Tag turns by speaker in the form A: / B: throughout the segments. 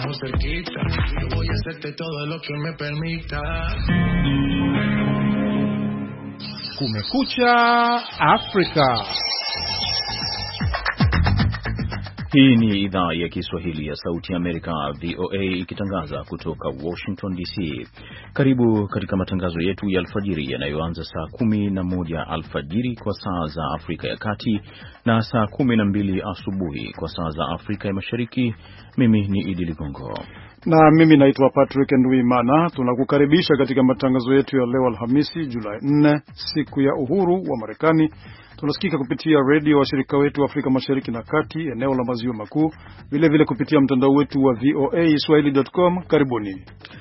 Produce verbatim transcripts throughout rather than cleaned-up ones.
A: estamos cerquita. Yo voy a hacerte todo lo que me permita.
B: Kumekucha Afrika.
C: Hii ni idhaa ya Kiswahili ya Sauti ya Amerika, V O A, ikitangaza kutoka Washington D C. Karibu katika matangazo yetu ya alfajiri yanayoanza saa kumi na moja alfajiri kwa saa za Afrika ya Kati na saa kumi na mbili asubuhi kwa saa za Afrika ya Mashariki. Mimi ni Idi Ligongo
D: na mimi naitwa Patrick Nduimana. Tunakukaribisha katika matangazo yetu ya leo Alhamisi, Julai nne, siku ya uhuru wa Marekani. Tunasikika kupitia radio washirika wetu Afrika Mashariki na Kati, eneo la Maziwa Makuu, vile vile kupitia mtandao wetu wa V O A Swahili dot com. Karibuni.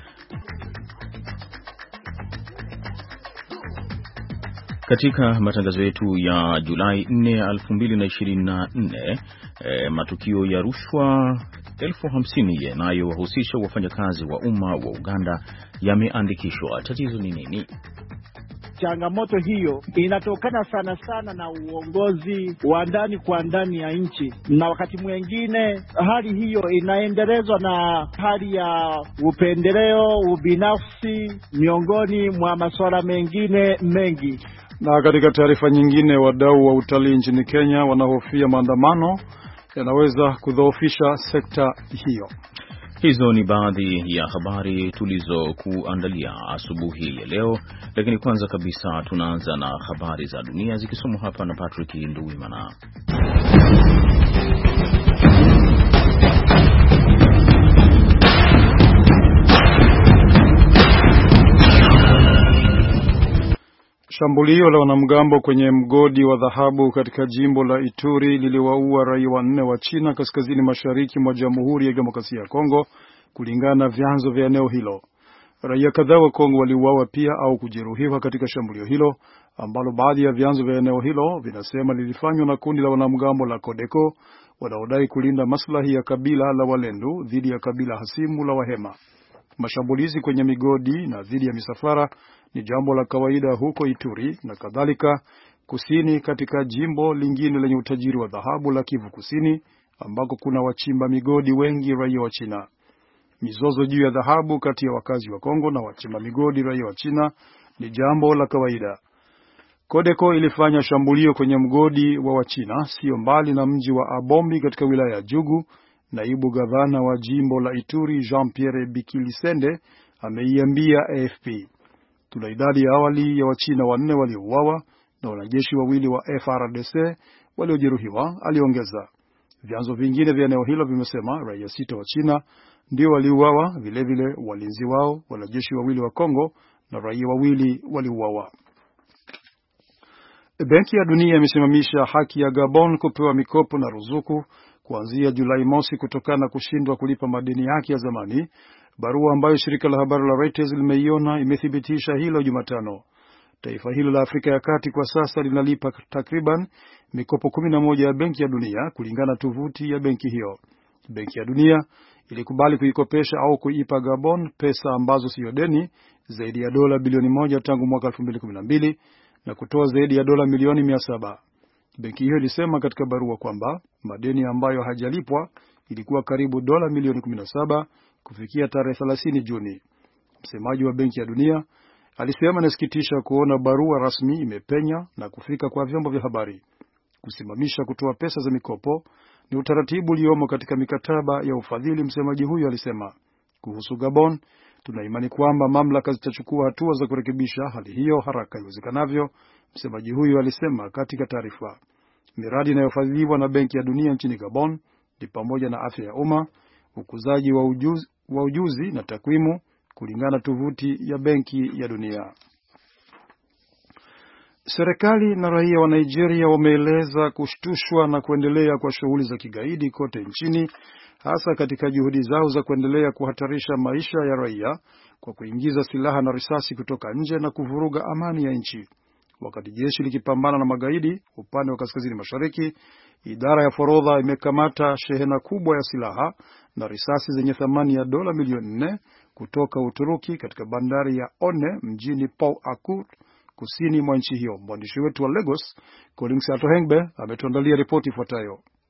C: Katika matangazo yetu ya Julai nne elfu mbili na ishirini na nne, e, matukio ya rushwa elfu hamsini yanayowahusisha wafanyakazi wa umma wa Uganda yameandikishwa. Tatizo ni nini?
E: Changamoto hiyo inatokana sana sana na uongozi wa ndani kwa ndani ya nchi, na wakati mwingine hali hiyo inaendelezwa na hali ya upendeleo, ubinafsi miongoni mwa masuala mengine mengi.
D: Na katika taarifa nyingine, wadau wa utalii nchini Kenya wanahofia maandamano yanaweza kudhoofisha sekta hiyo.
C: Hizo ni baadhi ya habari tulizokuandalia asubuhi ya leo, lakini kwanza kabisa tunaanza na habari za dunia zikisomwa hapa na Patrick Nduwimana.
D: Shambulio la wanamgambo kwenye mgodi wa dhahabu katika jimbo la Ituri liliwaua raia wanne wa China kaskazini mashariki mwa Jamhuri ya Demokrasia ya Kongo, kulingana na vyanzo vya eneo hilo. Raia kadhaa wa Kongo waliuawa pia au kujeruhiwa katika shambulio hilo, ambalo baadhi ya vyanzo vya eneo hilo vinasema lilifanywa na kundi la wanamgambo la Codeco wanaodai kulinda maslahi ya kabila la Walendu dhidi ya kabila hasimu la Wahema. Mashambulizi kwenye migodi na dhidi ya misafara ni jambo la kawaida huko Ituri na kadhalika kusini katika jimbo lingine lenye utajiri wa dhahabu la Kivu Kusini, ambako kuna wachimba migodi wengi raia wa China. Mizozo juu ya dhahabu kati ya wakazi wa Kongo na wachimba migodi raia wa China ni jambo la kawaida. Codeco ilifanya shambulio kwenye mgodi wa Wachina sio mbali na mji wa Abombi katika wilaya ya Jugu. Naibu gavana wa jimbo la Ituri Jean-Pierre Bikilisende ameiambia A F P, tuna idadi ya awali ya Wachina wanne waliouawa na wanajeshi wawili wa F R D C waliojeruhiwa, aliongeza. Vyanzo vingine vya eneo hilo vimesema raia sita wa China ndio waliouawa, vile vile walinzi wao, wanajeshi wawili wa Kongo na raia wawili waliouawa. Benki ya Dunia imesimamisha haki ya Gabon kupewa mikopo na ruzuku kuanzia Julai mosi kutokana na kushindwa kulipa madeni yake ya zamani. Barua ambayo shirika la habari la Reuters limeiona imethibitisha hilo Jumatano. Taifa hilo la Afrika ya Kati kwa sasa linalipa takriban mikopo kumi na moja ya Benki ya Dunia, kulingana na tovuti ya benki hiyo. Benki ya Dunia ilikubali kuikopesha au kuipa Gabon pesa ambazo sio deni zaidi ya dola bilioni moja tangu mwaka elfu mbili kumi na mbili na kutoa zaidi ya dola milioni mia saba. Benki hiyo ilisema katika barua kwamba madeni ambayo hajalipwa ilikuwa karibu dola milioni kumi na saba kufikia tarehe thelathini Juni. Msemaji wa Benki ya Dunia alisema inasikitisha kuona barua rasmi imepenya na kufika kwa vyombo vya habari. Kusimamisha kutoa pesa za mikopo ni utaratibu uliomo katika mikataba ya ufadhili, msemaji huyo alisema. Kuhusu Gabon, tuna imani kwamba mamlaka zitachukua hatua za kurekebisha hali hiyo haraka iwezekanavyo, msemaji huyo alisema katika taarifa. Miradi inayofadhiliwa na Benki ya Dunia nchini Gabon ni pamoja na afya ya umma, ukuzaji wa ujuzi, wa ujuzi na takwimu, kulingana na tovuti ya Benki ya Dunia. Serikali na raia wa Nigeria wameeleza kushtushwa na kuendelea kwa shughuli za kigaidi kote nchini, hasa katika juhudi zao za kuendelea kuhatarisha maisha ya raia kwa kuingiza silaha na risasi kutoka nje na kuvuruga amani ya nchi. Wakati jeshi likipambana na magaidi upande wa kaskazini mashariki, idara ya forodha imekamata shehena kubwa ya silaha na risasi zenye thamani ya dola milioni nne kutoka Uturuki katika bandari ya One mjini Port Harcourt, kusini mwa nchi hiyo. Mwandishi wetu wa Lagos, Collins Atohengbe, ametuandalia ripoti ifuatayo.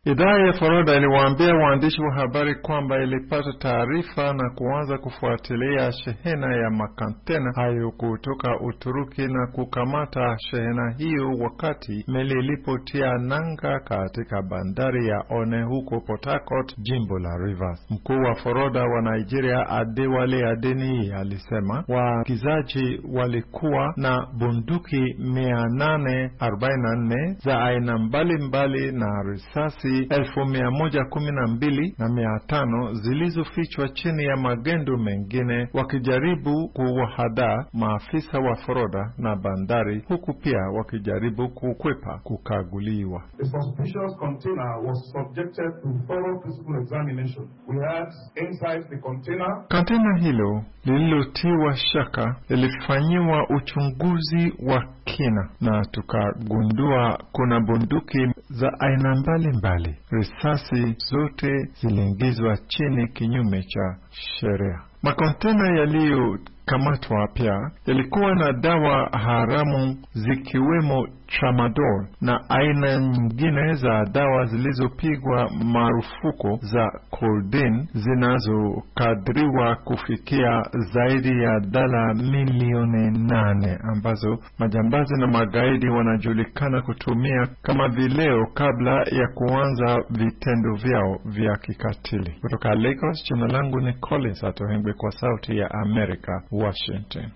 F: Idhaa ya Florida iliwaambia waandishi wa habari kwamba ilipata taarifa na kuanza kufuatilia shehena ya makontena hayo kutoka Uturuki na kukamata shehena hiyo wakati meli ilipotia nanga katika bandari ya One huko Port Harcourt, jimbo la Rivers. Mkuu wa Florida wa Nigeria Adewale Adeniyi alisema waagizaji walikuwa na bunduki mia nane arobaini na nne za aina mbalimbali na risasi elfu mia moja kumi na mbili na mia tano zilizofichwa chini ya magendo mengine, wakijaribu kuwahadaa maafisa wa Florida na bandari, huku pia wakijaribu kukwepa kukaguliwa.
G: The suspicious container was subjected to thorough physical examination. We had inside the container.
F: Container hilo lililotiwa shaka lilifanyiwa uchunguzi wa kina na tukagundua kuna bunduki za aina mbalimbali. Risasi zote ziliingizwa chini kinyume cha sheria. Makontena yaliyokamatwa pia yalikuwa na dawa haramu zikiwemo tramadol na aina nyingine za dawa zilizopigwa marufuku za codeine zinazokadiriwa kufikia zaidi ya dola milioni nane ambazo majambazi na magaidi wanajulikana kutumia kama vileo kabla ya kuanza vitendo vyao vya kikatili. Kutoka Lagos, jina langu ni Collins Atohengwe kwa Sauti ya Amerika, Washington.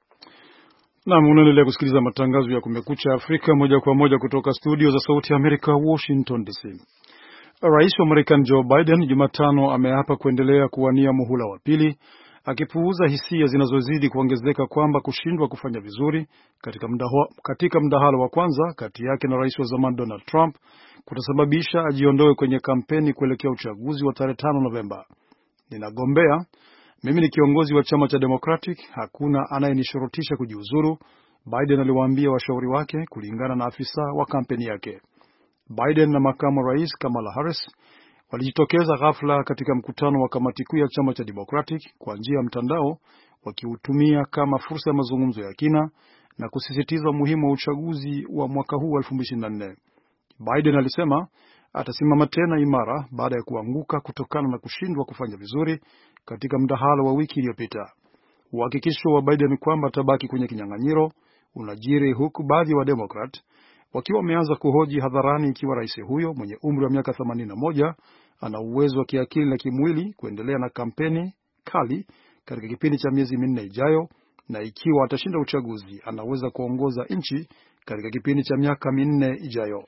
D: Na unaendelea kusikiliza matangazo ya Kumekucha Afrika moja kwa moja kutoka studio za Sauti ya Amerika, Washington D C. Rais wa Marekani Joe Biden Jumatano ameapa kuendelea kuwania muhula wa pili, akipuuza hisia zinazozidi kuongezeka kwamba kushindwa kufanya vizuri katika mdahalo, katika mdahalo wa kwanza kati yake na rais wa zamani Donald Trump kutasababisha ajiondoe kwenye kampeni kuelekea uchaguzi wa tarehe tano Novemba. Ninagombea, mimi ni kiongozi wa chama cha Democratic, hakuna anayenishurutisha kujiuzuru, Biden aliwaambia washauri wake kulingana na afisa wa kampeni yake. Biden na makamu rais Kamala Harris walijitokeza ghafla katika mkutano wa kamati kuu ya chama cha Democratic kwa njia ya mtandao, wakiutumia kama fursa ya mazungumzo ya kina na kusisitiza umuhimu wa uchaguzi wa mwaka huu wa elfu mbili ishirini na nne. Biden alisema atasimama tena imara baada ya kuanguka kutokana na kushindwa kufanya vizuri katika mdahalo wa wiki iliyopita. Uhakikisho wa Biden kwamba atabaki kwenye kinyang'anyiro unajiri huku baadhi wa Democrat wakiwa wameanza kuhoji hadharani ikiwa rais huyo mwenye umri wa miaka themanini na moja ana uwezo wa kiakili na kimwili kuendelea na kampeni kali katika kipindi cha miezi minne ijayo, na ikiwa atashinda uchaguzi anaweza kuongoza nchi katika kipindi cha miaka minne ijayo.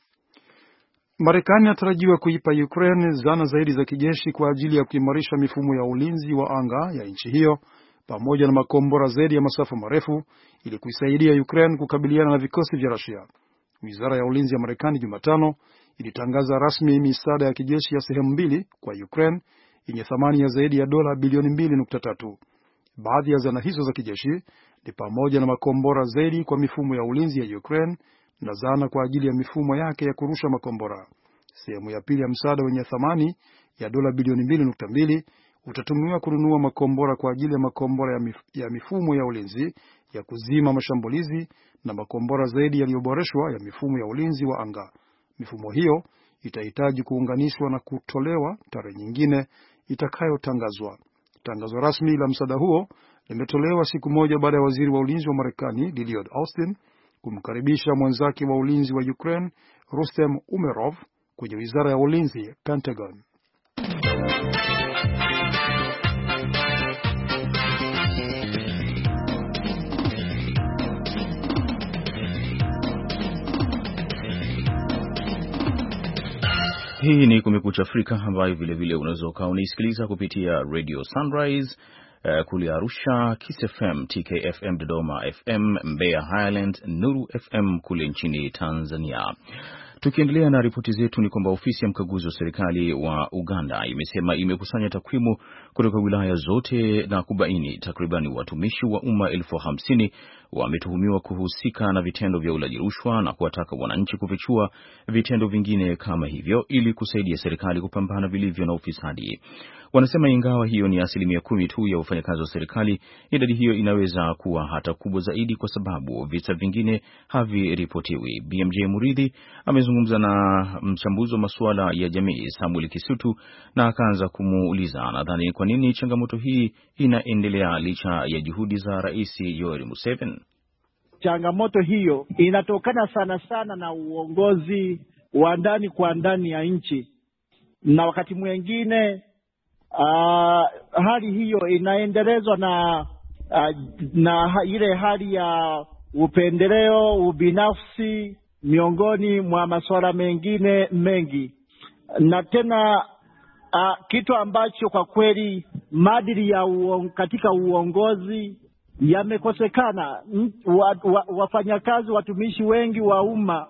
D: Marekani inatarajiwa kuipa Ukraine zana zaidi za kijeshi kwa ajili ya kuimarisha mifumo ya ulinzi wa anga ya nchi hiyo pamoja na makombora zaidi ya masafa marefu ili kuisaidia Ukraine kukabiliana na vikosi vya Russia. Wizara ya ulinzi ya Marekani Jumatano ilitangaza rasmi misaada ya kijeshi ya sehemu mbili kwa Ukraine yenye thamani ya zaidi ya dola bilioni mbili nukta tatu. Baadhi ya zana hizo za kijeshi ni pamoja na makombora zaidi kwa mifumo ya ulinzi ya Ukraine na zana kwa ajili ya mifumo yake ya kurusha makombora. Sehemu ya pili ya msaada wenye thamani ya dola bilioni mbili nukta mbili utatumiwa kununua makombora kwa ajili ya makombora ya, mif, ya mifumo ya ulinzi ya kuzima mashambulizi na makombora zaidi yaliyoboreshwa ya mifumo ya ulinzi wa anga. Mifumo hiyo itahitaji kuunganishwa na kutolewa tarehe nyingine itakayotangazwa. Tangazo rasmi la msaada huo limetolewa siku moja baada ya waziri wa ulinzi wa Marekani Lloyd Austin kumkaribisha mwenzake wa ulinzi wa Ukraine Rustem Umerov kwenye wizara ya ulinzi Pentagon.
C: Hii ni Kumekucha Afrika ambayo vile vile unaweza ukawa unaisikiliza kupitia Radio Sunrise uh, kule Arusha, Kiss F M, T K F M Dodoma F M, Mbeya Highland, Nuru F M kule nchini Tanzania. Tukiendelea na ripoti zetu ni kwamba ofisi ya mkaguzi wa serikali wa Uganda imesema imekusanya takwimu kutoka wilaya zote na kubaini takribani watumishi wa umma elfu hamsini wametuhumiwa kuhusika na vitendo vya ulaji rushwa na kuwataka wananchi kufichua vitendo vingine kama hivyo ili kusaidia serikali kupambana vilivyo na ufisadi. Wanasema ingawa hiyo ni asilimia kumi tu ya wafanyakazi wa serikali, idadi hiyo inaweza kuwa hata kubwa zaidi kwa sababu visa vingine haviripotiwi. B M J Muridhi amezungumza na mchambuzi wa masuala ya jamii Samuel Kisutu na akaanza kumuuliza anadhani kwa nini changamoto hii inaendelea licha ya juhudi za Rais Yoweri Museveni.
E: Changamoto hiyo inatokana sana sana na uongozi wa ndani kwa ndani ya nchi, na wakati mwingine uh, hali hiyo inaendelezwa na uh, na ile hali ya upendeleo, ubinafsi miongoni mwa masuala mengine mengi, na tena uh, kitu ambacho kwa kweli maadili ya uong, katika uongozi yamekosekana. wa, wa, wafanyakazi watumishi wengi wa umma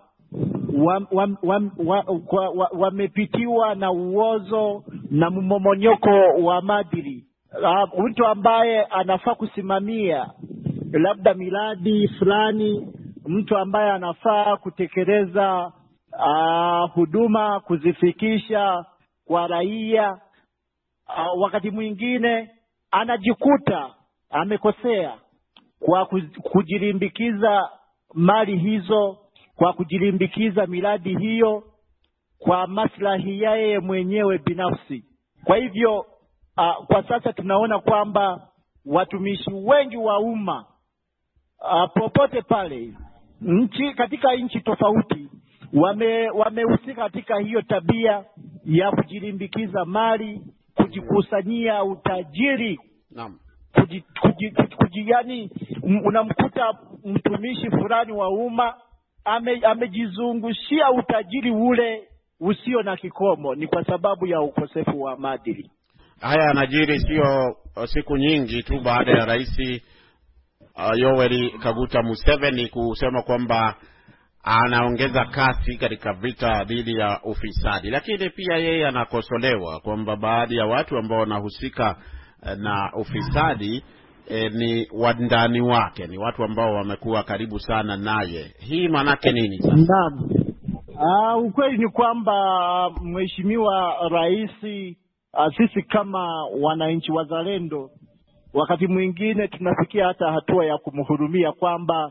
E: wamepitiwa wa, wa, wa, wa na uozo na mmomonyoko wa maadili. Uh, mtu ambaye anafaa kusimamia labda miradi fulani, mtu ambaye anafaa kutekeleza uh, huduma kuzifikisha kwa raia, uh, wakati mwingine anajikuta amekosea kwa kujilimbikiza mali hizo, kwa kujilimbikiza miradi hiyo kwa maslahi yake mwenyewe binafsi. Kwa hivyo uh, kwa sasa tunaona kwamba watumishi wengi wa umma uh, popote pale nchi, katika nchi tofauti wame wamehusika katika hiyo tabia ya kujilimbikiza mali, kujikusanyia utajiri. Naam. Kuji, kuji, kuji, kuji, yani unamkuta mtumishi fulani wa umma ame, amejizungushia utajiri ule usio na kikomo. Ni kwa sababu ya ukosefu wa maadili.
H: Haya yanajiri sio siku nyingi tu baada ya Rais uh, Yoweri Kaguta Museveni kusema kwamba anaongeza kasi katika vita dhidi ya ufisadi, lakini pia yeye anakosolewa kwamba baadhi ya watu ambao wanahusika na ufisadi eh, ni wandani wake, ni watu ambao wamekuwa karibu sana naye. Hii manake nini sasa?
E: Naam. Ah, ukweli ni kwamba Mheshimiwa Rais, uh, sisi kama wananchi wazalendo wakati mwingine tunafikia hata hatua ya kumhurumia kwamba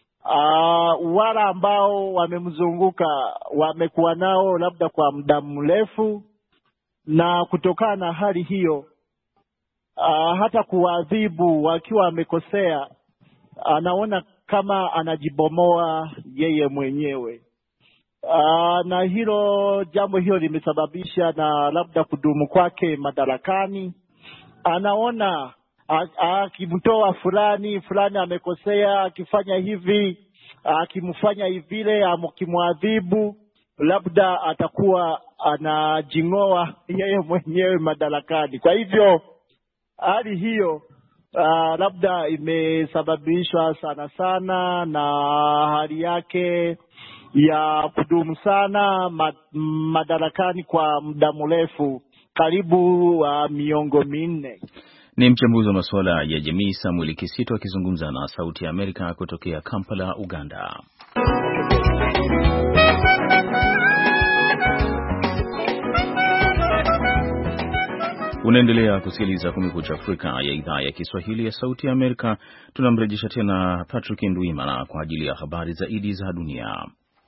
E: uh, wale ambao wamemzunguka wamekuwa nao labda kwa muda mrefu, na kutokana na hali hiyo Uh, hata kuadhibu wakiwa amekosea, anaona kama anajibomoa yeye mwenyewe. Uh, na hilo jambo hilo limesababisha na labda kudumu kwake madarakani. Anaona akimtoa fulani fulani amekosea, akifanya hivi, akimfanya hivile, akimwadhibu, labda atakuwa anajingoa yeye mwenyewe madarakani. Kwa hivyo hali hiyo uh, labda imesababishwa sana sana na hali yake ya kudumu sana mad, madarakani kwa muda mrefu, karibu uh, miongo minne.
C: Ni mchambuzi wa masuala ya jamii Samuel Kisutu akizungumza na Sauti ya Amerika kutokea Kampala, Uganda. Unaendelea kusikiliza Kumekucha Afrika ya idhaa ya Kiswahili ya Sauti ya Amerika. Tunamrejesha tena Patrick Ndwimana kwa ajili ya habari zaidi za dunia.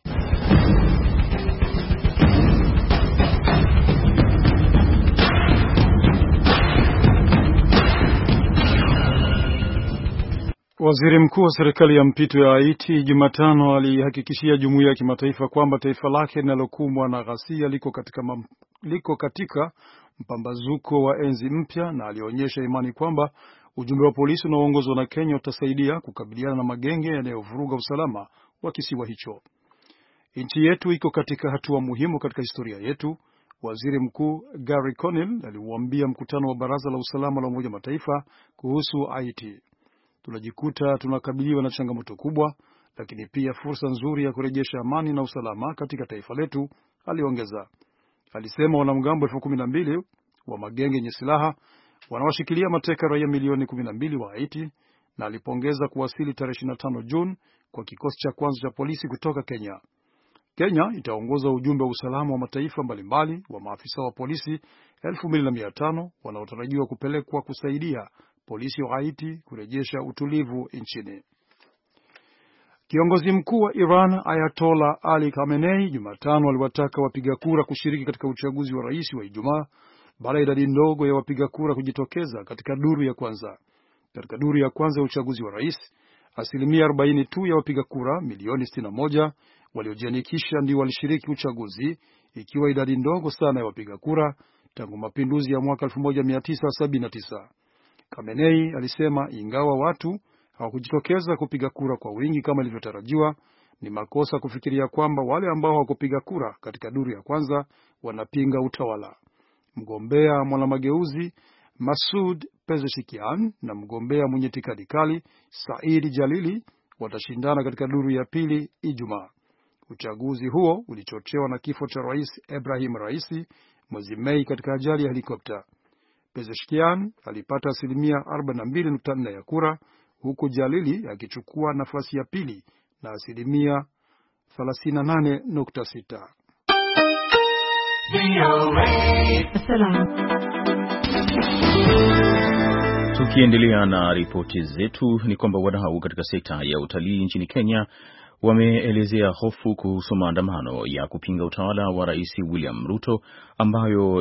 D: Waziri mkuu wa serikali ya mpito ya Haiti Jumatano alihakikishia jumuiya ya kimataifa kwamba taifa lake linalokumbwa na ghasia liko katika mam, liko katika mpambazuko wa enzi mpya, na alionyesha imani kwamba ujumbe wa polisi unaoongozwa na Kenya utasaidia kukabiliana na magenge yanayovuruga usalama wa kisiwa hicho. Nchi yetu iko katika hatua muhimu katika historia yetu, Waziri Mkuu Gary Conille aliuambia mkutano wa Baraza la Usalama la Umoja Mataifa kuhusu Haiti. Tunajikuta tunakabiliwa na changamoto kubwa, lakini pia fursa nzuri ya kurejesha amani na usalama katika taifa letu, aliongeza. Alisema wanamgambo elfu kumi na mbili wa magenge yenye silaha wanawashikilia mateka raia milioni kumi na mbili wa Haiti, na alipongeza kuwasili tarehe ishirini na tano Juni kwa kikosi cha kwanza cha polisi kutoka Kenya. Kenya itaongoza ujumbe wa usalama wa mataifa mbalimbali wa maafisa wa polisi elfu mbili na mia tano wanaotarajiwa kupelekwa kusaidia polisi wa Haiti kurejesha utulivu nchini. Kiongozi mkuu wa Iran Ayatollah Ali Khamenei Jumatano aliwataka wapiga kura kushiriki katika uchaguzi wa rais wa Ijumaa baada ya idadi ndogo ya wapiga kura kujitokeza katika duru ya kwanza. Katika duru ya kwanza ya uchaguzi wa rais, asilimia arobaini tu ya wapiga kura milioni sitini na moja waliojiandikisha ndio walishiriki uchaguzi, ikiwa idadi ndogo sana ya wapiga kura tangu mapinduzi ya mwaka elfu moja mia tisa sabini na tisa. Khamenei alisema ingawa watu hawakujitokeza kupiga kura kwa wingi kama ilivyotarajiwa, ni makosa kufikiria kwamba wale ambao hawakupiga kura katika duru ya kwanza wanapinga utawala. Mgombea mwanamageuzi Masoud Pezeshkian na mgombea mwenye itikadi kali Said Jalili watashindana katika duru ya pili Ijumaa. Uchaguzi huo ulichochewa na kifo cha Rais Ibrahim Raisi mwezi Mei katika ajali ya helikopta. Pezeshkian alipata asilimia arobaini na mbili nukta nne ya kura, huku Jalili akichukua nafasi ya pili na asilimia thelathini na nane nukta sita.
C: Tukiendelea na ripoti zetu ni kwamba wadau katika sekta ya utalii nchini Kenya wameelezea hofu kuhusu maandamano ya kupinga utawala wa Rais William Ruto ambayo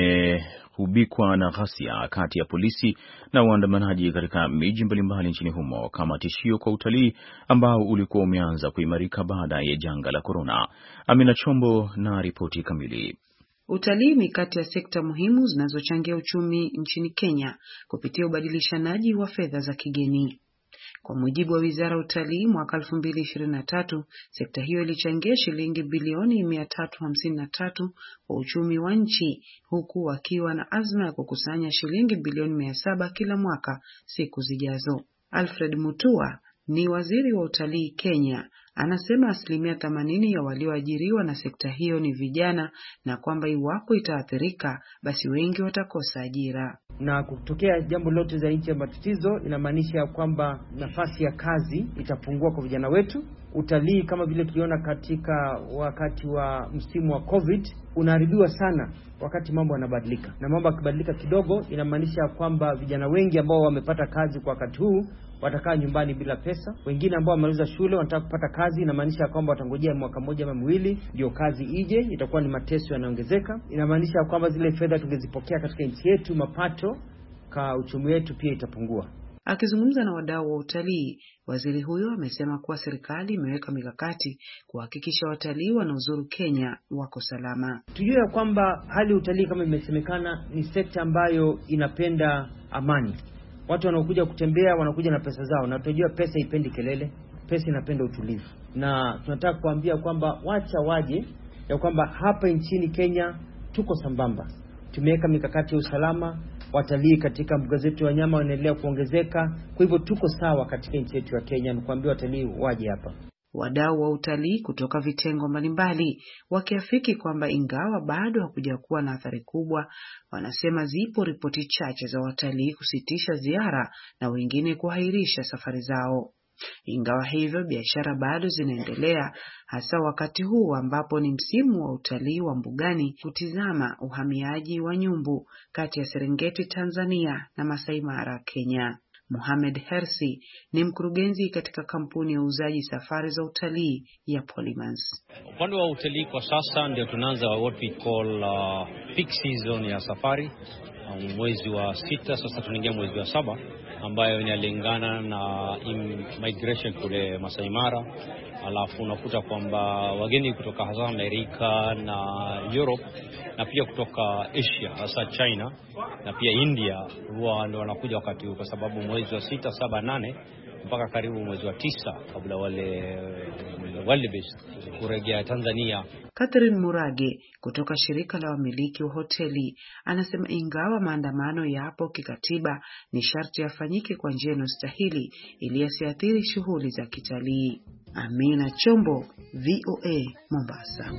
C: yamehubikwa na ghasia kati ya polisi na waandamanaji katika miji mbalimbali nchini humo kama tishio kwa utalii ambao ulikuwa umeanza kuimarika baada ya janga la korona. Amina Chombo na ripoti kamili.
I: Utalii ni kati ya sekta muhimu zinazochangia uchumi nchini Kenya kupitia ubadilishanaji wa fedha za kigeni. Kwa mujibu wa Wizara ya Utalii, mwaka elfu mbili ishirini na tatu, sekta hiyo ilichangia shilingi bilioni mia tatu hamsini na tatu kwa uchumi wa nchi, huku wakiwa na azma ya kukusanya shilingi bilioni mia saba kila mwaka siku zijazo. Alfred Mutua ni waziri wa utalii Kenya. Anasema asilimia themanini ya walioajiriwa na sekta hiyo ni vijana na kwamba iwapo itaathirika basi wengi watakosa ajira.
J: Na kutokea jambo lote za nchi ya matatizo inamaanisha kwamba nafasi ya kazi itapungua kwa vijana wetu. Utalii kama vile tuliona katika wakati wa msimu wa COVID unaharibiwa sana wakati mambo yanabadilika. Na mambo yakibadilika kidogo inamaanisha kwamba vijana wengi ambao wamepata kazi kwa wakati huu watakaa nyumbani bila pesa. Wengine ambao wamaliza shule wanataka kupata kazi, inamaanisha kwamba watangojea mwaka mmoja ama miwili ndio kazi ije, itakuwa ni mateso yanaongezeka. Inamaanisha kwamba zile fedha tungezipokea katika nchi yetu, mapato kwa uchumi wetu pia itapungua.
I: Akizungumza na wadau wa utalii, waziri huyo amesema kuwa serikali imeweka mikakati kuhakikisha watalii wanaozuru Kenya wako salama.
J: Tujue ya kwamba hali utalii kama imesemekana ni sekta ambayo inapenda amani. Watu wanaokuja kutembea wanakuja na pesa zao, na tunajua pesa ipendi kelele, pesa inapenda utulivu. Na tunataka kuambia kwamba wacha waje ya kwamba hapa nchini Kenya tuko sambamba. Tumeweka mikakati ya usalama, watalii katika mbuga zetu ya wanyama wanaendelea kuongezeka. Kwa hivyo tuko sawa katika nchi yetu ya Kenya, nikwambia watalii waje hapa.
I: Wadau wa utalii kutoka vitengo mbalimbali wakiafiki kwamba ingawa bado hakuja kuwa na athari kubwa, wanasema zipo ripoti chache za watalii kusitisha ziara na wengine kuahirisha safari zao. Ingawa hivyo, biashara bado zinaendelea, hasa wakati huu ambapo ni msimu wa utalii wa mbugani kutizama uhamiaji wa nyumbu kati ya Serengeti Tanzania na Masai Mara Kenya. Mohamed Hersi ni mkurugenzi katika kampuni ya uuzaji safari za utalii ya Polymans.
K: Upande wa utalii kwa sasa ndio tunaanza what we call uh, peak season ya safari. Um, mwezi wa sita sasa tunaingia mwezi wa saba ambayo inalingana na migration kule Masai Mara. Alafu unakuta kwamba wageni kutoka hasa Amerika na Europe na pia kutoka Asia hasa China na pia India huwa ndio wanakuja wakati huu, kwa sababu mwezi wa sita, saba, nane mpaka karibu mwezi wa tisa kabla wale wale base kurejea Tanzania.
I: Catherine Murage kutoka shirika la wamiliki wa hoteli anasema ingawa maandamano yapo kikatiba, ni sharti yafanyike kwa njia inayostahili ili yasiathiri shughuli za kitalii. Amina Chombo, V O A, Mombasa.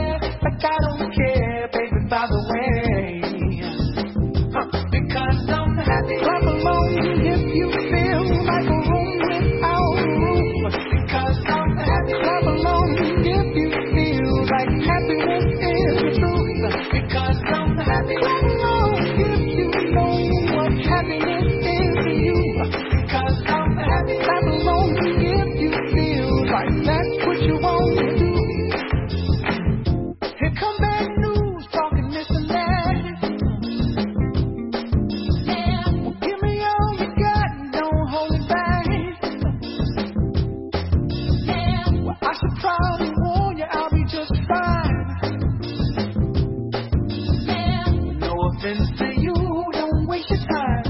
A: By the way, huh, because I'm
L: what you want to do. Here come bad news, talking this and that. Well, give me all you got and don't hold it back. Well, I should probably warn you, I'll be just fine. No offense to you, don't waste your time.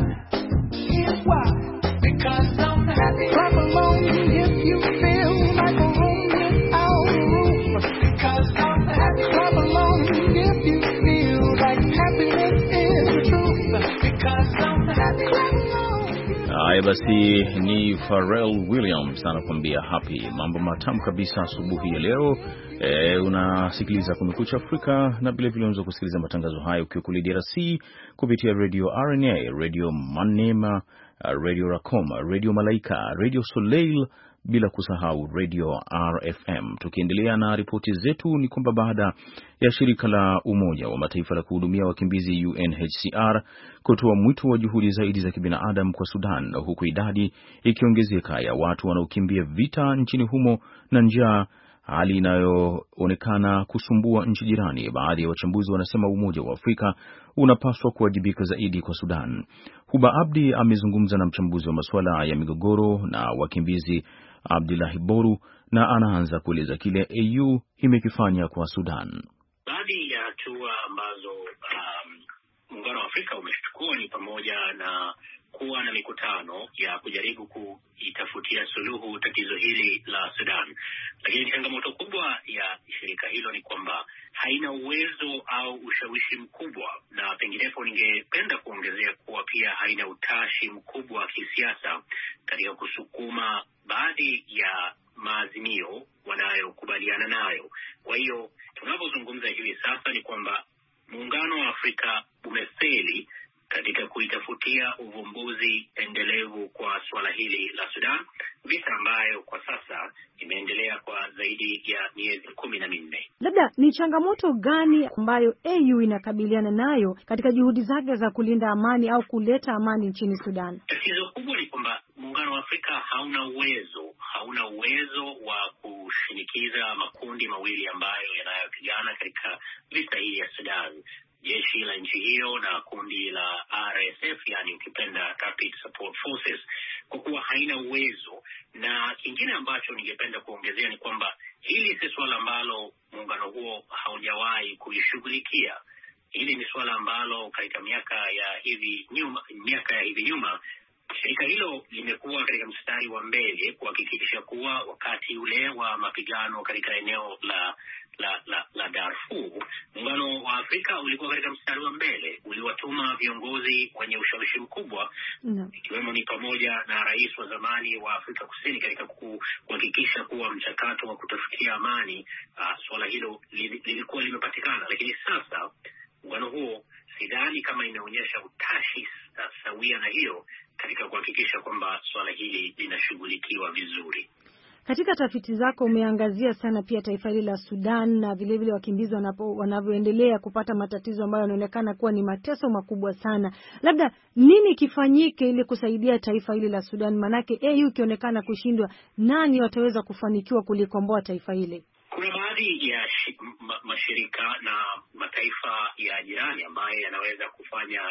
L: Here's why. Because I'm happy. Clap along if you feel like a room without a roof. Because I'm happy. Clap along if you feel like happiness is the truth. Because I'm happy. Clap along.
C: Haya basi, ni Pharrell Williams anakuambia happy. Mambo matamu kabisa asubuhi ya leo. E, unasikiliza Kumekucha Afrika na vile vile unaweza kusikiliza matangazo haya ukiwa kule D R C kupitia Radio R N A, Radio Manema, Radio Rakoma, Radio Malaika, Radio Soleil, bila kusahau Radio R F M. Tukiendelea na ripoti zetu ni kwamba baada ya shirika la Umoja wa Mataifa la kuhudumia wakimbizi U N H C R kutoa mwito wa juhudi zaidi za kibinadamu kwa Sudan, huku idadi ikiongezeka ya watu wanaokimbia vita nchini humo na njaa, hali inayoonekana kusumbua nchi jirani, baadhi ya wachambuzi wanasema Umoja wa Afrika unapaswa kuwajibika zaidi kwa Sudan. Huba Abdi amezungumza na mchambuzi wa masuala ya migogoro na wakimbizi Abdullahi Boru, na anaanza kueleza kile A U imekifanya kwa Sudan.
M: Baadhi ya hatua ambazo um, Muungano wa Afrika umechukua ni pamoja na kuwa na mikutano ya kujaribu kuitafutia suluhu tatizo hili la Sudan. Lakini changamoto kubwa ya shirika hilo ni kwamba haina uwezo au ushawishi mkubwa, na penginepo ningependa kuongezea kuwa pia haina utashi mkubwa wa kisiasa katika kusukuma baadhi ya maazimio wanayokubaliana nayo. Kwa hiyo tunapozungumza hivi sasa ni kwamba Muungano wa Afrika umefeli katika kuitafutia uvumbuzi endelevu kwa swala hili la Sudan, vita ambayo kwa sasa imeendelea kwa zaidi ya miezi kumi na minne.
N: Labda ni changamoto gani ambayo A U inakabiliana nayo katika juhudi zake za kulinda amani au kuleta amani nchini Sudan?
M: Tatizo kubwa ni kwamba Muungano wa Afrika hauna uwezo, hauna uwezo wa kushinikiza makundi mawili ambayo yanayopigana katika vita hii ya Sudan, jeshi la nchi hiyo na kundi la R S F, yani ukipenda Rapid Support Forces, kwa kuwa haina uwezo. Na kingine ambacho ningependa kuongezea ni kwamba hili si swala ambalo muungano huo haujawahi kulishughulikia. Hili ni swala ambalo katika miaka ya hivi nyuma, miaka ya hivi nyuma shirika hilo limekuwa katika mstari wa mbele kuhakikisha kuwa wakati ule wa mapigano katika eneo la la la, la Darfur, Muungano wa Afrika ulikuwa katika mstari wa mbele, uliwatuma viongozi wenye ushawishi mkubwa, ikiwemo no. ni pamoja na rais wa zamani wa Afrika Kusini katika kuhakikisha kuwa mchakato wa kutafutia amani, uh, swala hilo lilikuwa limepatikana. Lakini sasa muungano huo sidhani kama inaonyesha utashi sawia na hiyo katika kuhakikisha kwamba swala hili linashughulikiwa vizuri.
N: Katika tafiti zako umeangazia sana pia taifa hili la Sudan na vile vile wakimbizi wanapo wanavyoendelea kupata matatizo ambayo yanaonekana kuwa ni mateso makubwa sana. Labda nini kifanyike ili kusaidia taifa hili la Sudan? Manake A U ikionekana kushindwa, nani wataweza kufanikiwa kulikomboa taifa hili?
M: Kuna baadhi ya shi, ma, mashirika na mataifa ya jirani ambayo yanaweza kufanya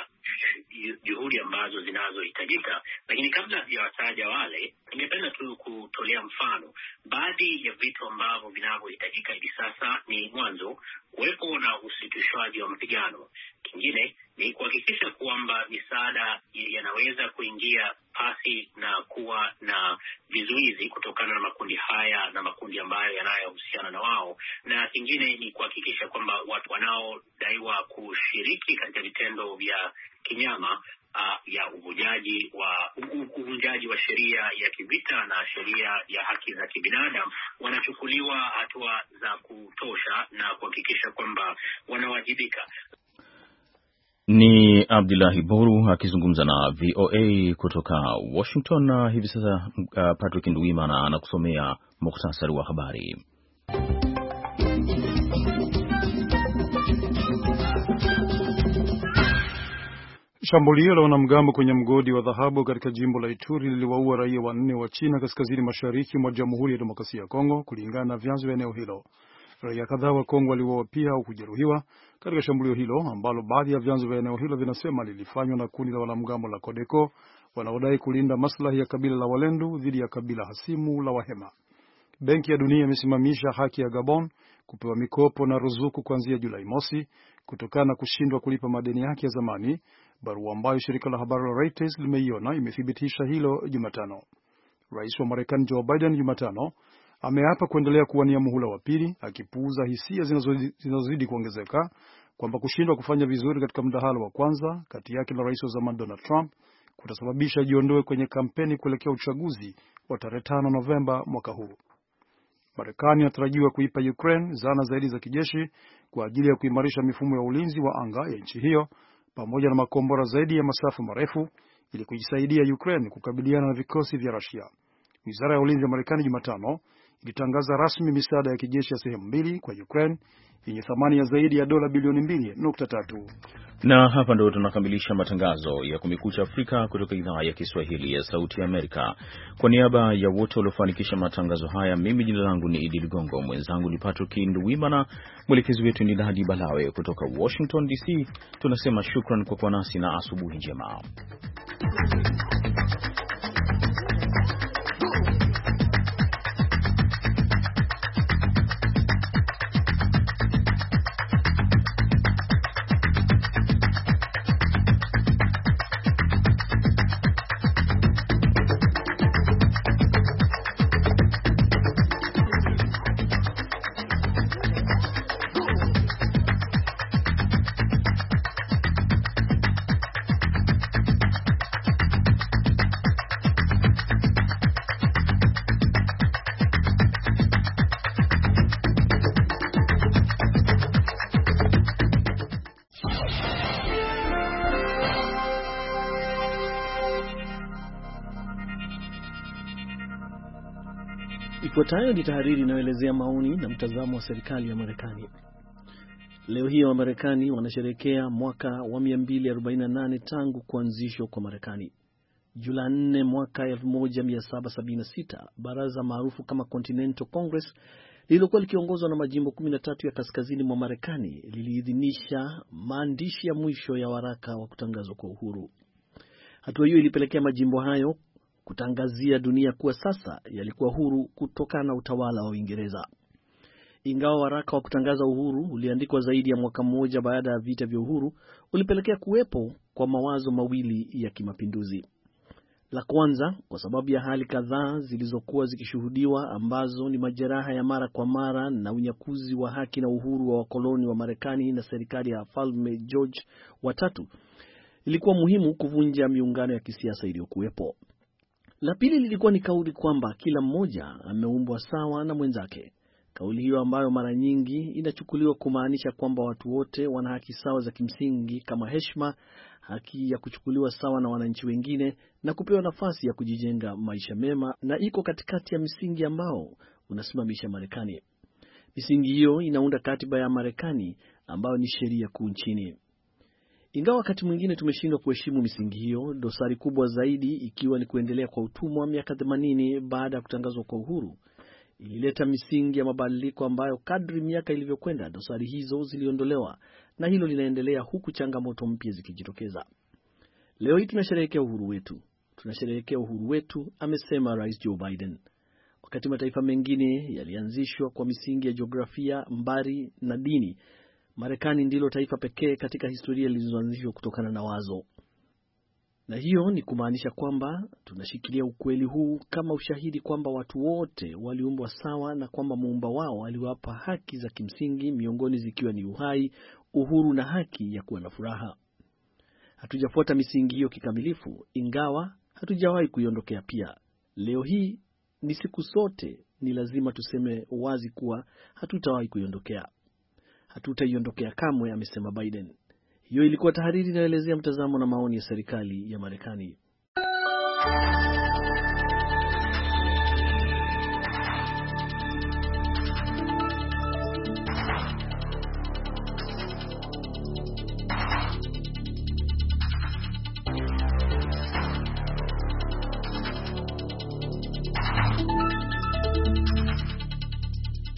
M: juhudi ambazo zinazohitajika, lakini kabla ya wataja wale, ningependa tu kutolea mfano. Baadhi ya vitu ambavyo vinavyohitajika hivi sasa ni mwanzo, kuwepo na usitishwaji wa mapigano. Kingine ni kuhakikisha kwamba misaada yanaweza kuingia pasi na kuwa na vizuizi kutokana na makundi haya na makundi ambayo yanayohusiana na wao. Na kingine ni kuhakikisha kwamba watu wanaodaiwa kushiriki katika vitendo vya kinyama uh, ya uvunjaji wa uvunjaji wa sheria ya kivita na sheria ya haki za kibinadamu wanachukuliwa hatua za kutosha na kuhakikisha kwamba wanawajibika.
C: Ni Abdullahi Boru akizungumza na V O A kutoka Washington, na hivi sasa uh, Patrick Nduwimana anakusomea mukhtasari wa habari.
D: Shambulio la wanamgambo kwenye mgodi wa dhahabu katika jimbo la Ituri liliwaua raia wanne wa China kaskazini mashariki mwa Jamhuri ya Demokrasia ya Kongo, kulingana na vyanzo vya eneo hilo. Raia kadhaa wa Kongo waliuawa pia au kujeruhiwa katika shambulio hilo ambalo baadhi ya vyanzo vya eneo hilo vinasema lilifanywa na kundi la wanamgambo la Codeco wanaodai kulinda maslahi ya kabila la Walendu dhidi ya kabila hasimu la Wahema. Benki ya Dunia imesimamisha haki ya Gabon kupewa mikopo na ruzuku kuanzia Julai mosi kutokana na kushindwa kulipa madeni yake ya zamani. Barua ambayo shirika la habari la Reuters limeiona imethibitisha hilo Jumatano. Rais wa Marekani Joe Biden Jumatano ameapa kuendelea kuwania muhula wa pili, akipuuza hisia zinazozidi kuongezeka kwamba kushindwa kufanya vizuri katika mdahalo wa kwanza kati yake na rais wa zamani Donald Trump kutasababisha jiondoe kwenye kampeni kuelekea uchaguzi wa tarehe tano Novemba mwaka huu. Marekani inatarajiwa kuipa Ukraine zana zaidi za kijeshi kwa ajili ya kuimarisha mifumo ya ulinzi wa anga ya nchi hiyo pamoja na makombora zaidi ya masafa marefu ili kujisaidia Ukraine kukabiliana na vikosi vya Russia. Wizara ya Ulinzi ya Marekani Jumatano ilitangaza rasmi misaada ya kijeshi ya sehemu mbili kwa Ukraine yenye thamani ya zaidi ya dola bilioni mbili nukta tatu.
C: Na hapa ndo tunakamilisha matangazo ya Kumekucha Afrika kutoka idhaa ya Kiswahili ya Sauti ya Amerika. Kwa niaba ya wote waliofanikisha matangazo haya, mimi jina langu ni Idi Ligongo, mwenzangu ni Patrick Nduwimana, mwelekezi wetu ni Dadi Balawe kutoka Washington D C. Tunasema shukran kwa kuwa nasi na asubuhi njema.
O: Ifuatayo ni tahariri inayoelezea maoni na mtazamo wa serikali ya Marekani. Leo hii wa Marekani wanasherehekea mwaka wa mia mbili arobaini na nane tangu kuanzishwa kwa Marekani. Julai nne mwaka elfu moja mia saba sabini na sita, baraza maarufu kama Continental Congress lililokuwa likiongozwa na majimbo kumi na tatu ya kaskazini mwa Marekani liliidhinisha maandishi ya mwisho ya waraka wa kutangazwa kwa uhuru. Hatua hiyo ilipelekea majimbo hayo kutangazia dunia kuwa sasa yalikuwa huru kutokana na utawala wa Uingereza. Ingawa waraka wa kutangaza uhuru uliandikwa zaidi ya mwaka mmoja baada ya vita vya uhuru, ulipelekea kuwepo kwa mawazo mawili ya kimapinduzi. La kwanza, kwa sababu ya hali kadhaa zilizokuwa zikishuhudiwa ambazo ni majeraha ya mara kwa mara na unyakuzi wa haki na uhuru wa wakoloni wa Marekani na serikali ya Falme George wa tatu, ilikuwa muhimu kuvunja miungano ya kisiasa iliyokuwepo. La pili lilikuwa ni kauli kwamba kila mmoja ameumbwa sawa na mwenzake. Kauli hiyo ambayo mara nyingi inachukuliwa kumaanisha kwamba watu wote wana haki sawa za kimsingi kama heshima, haki ya kuchukuliwa sawa na wananchi wengine na kupewa nafasi ya kujijenga maisha mema, na iko katikati ya misingi ambao unasimamisha Marekani. Misingi hiyo inaunda katiba ya Marekani ambayo ni sheria kuu nchini. Ingawa wakati mwingine tumeshindwa kuheshimu misingi hiyo, dosari kubwa zaidi ikiwa ni kuendelea kwa utumwa miaka themanini baada ya kutangazwa kwa uhuru, ilileta misingi ya mabadiliko ambayo kadri miaka ilivyokwenda dosari hizo ziliondolewa, na hilo linaendelea huku changamoto mpya zikijitokeza. Leo hii tunasherehekea uhuru wetu. Tunasherehekea uhuru wetu, amesema Rais Joe Biden. Wakati mataifa mengine yalianzishwa kwa misingi ya jiografia, mbari na dini, Marekani ndilo taifa pekee katika historia lililoanzishwa kutokana na wazo. Na hiyo ni kumaanisha kwamba tunashikilia ukweli huu kama ushahidi kwamba watu wote waliumbwa sawa na kwamba muumba wao aliwapa haki za kimsingi, miongoni zikiwa ni uhai, uhuru na haki ya kuwa na furaha. Hatujafuata misingi hiyo kikamilifu, ingawa hatujawahi kuiondokea pia. Leo hii ni siku sote ni lazima tuseme wazi kuwa hatutawahi kuiondokea. Hatutaiondokea kamwe, amesema Biden. Hiyo ilikuwa tahariri inayoelezea mtazamo na maoni ya serikali ya Marekani.